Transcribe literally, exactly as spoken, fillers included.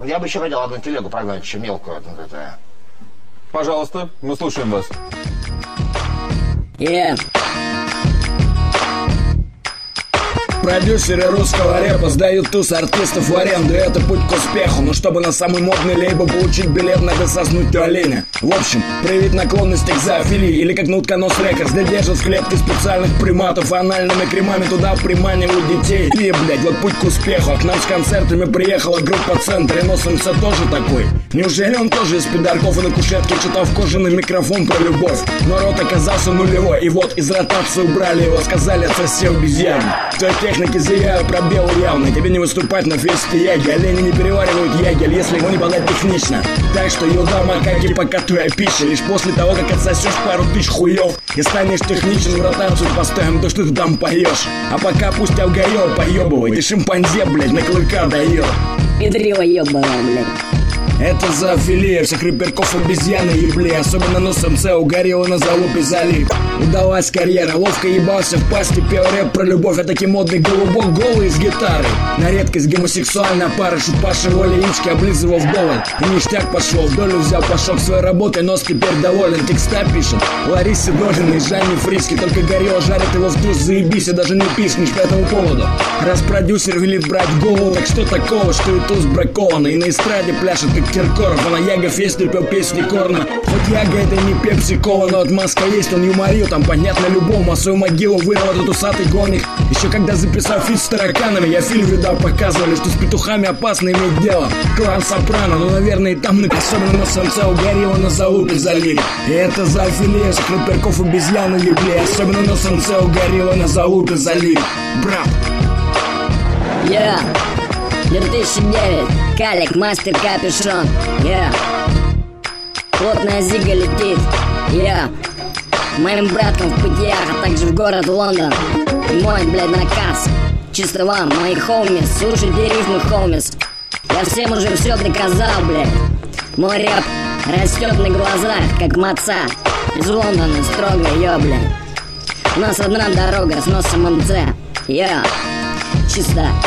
Я бы еще хотел одну телегу прогнать, еще мелкую. Ну, это... Пожалуйста, мы слушаем вас. Yeah. Продюсеры русского рэпа сдают туз артистов в аренду, и это путь к успеху. Но чтобы на самый модный лейбл получить билет, надо соснуть тюлени. В общем, проявить наклонности к зоофилии, или как на Утконос Рекордс, где держат в клетке специальных приматов, анальными кремами туда приманивают детей. И, блядь, вот путь к успеху. А к нам с концертами приехала группа «Центр», и Носомца тоже такой. Неужели он тоже из пидорков и на кушетке читал в кожаный микрофон про любовь? Но рот оказался нулевой, и вот из ротации убрали его, сказали отсоси обезьян. Техники зияют пробелы явно. Тебе не выступать на фесте яги. Олени не переваривают ягель, если его не подать технично. Так что юда макаки, пока твоя пища. Лишь после того, как отсосешь пару тысяч хуев и станешь техничен, в ротацию поставим то, что ты там поешь. А пока пусть алгайо поебывает и шимпанзе, блядь, на клыка дает. Педрила ебаная, блядь. Это зоофилия, всех рэперков обезьяны ебли. Особенно Носомца угорела на залупе залип. Удалась карьера, ловко ебался в пасти, пел рэп про любовь, а таки модный голубок голый с гитарой. На редкость гомосексуальная пара, шупаши воли яички облизывал вдоволь. И ништяк пошел, в долю взял, пошел к своей работе, Нос теперь доволен. Текста пишет Ларисе Долиной, Жанне Фриски. Только горело жарит его в туз, заебись, и даже не писнешь по этому поводу. Раз продюсер велит брать голову, так что такого, что и туз бракованный. И на эстраде пляшет как Киркоров, а на Яга Фесте пел песни Корна. Хоть Яга это не Пепси-кола, но отмазка есть, он юморил, там понятно любому. А свою могилу вырвал этот усатый гонник. Еще когда записал фит с тараканами, я фильм видал, показывали, что с петухами опасно иметь дело. Клан Сопрано, ну наверное и там написано. Особенно Носомца угорела на залупе залили. И это зоофилия, всех рэперков обезьяны ебли. Особенно Носомца угорела на залупе залили. Брат. Я две тысячи девять, Калик, мастер капюшон. Я плотная зига летит. Я моим браткам в путях, а также в город Лондон. Мой, блядь, наказ чисто вам, мои хоумис. Слушайте рифмы, хоумис. Я всем уже все доказал, блядь. Мой рэп растет на глазах, как маца. Из Лондона строго, ё, блядь. У нас одна дорога с Носом МЦ. Я чисто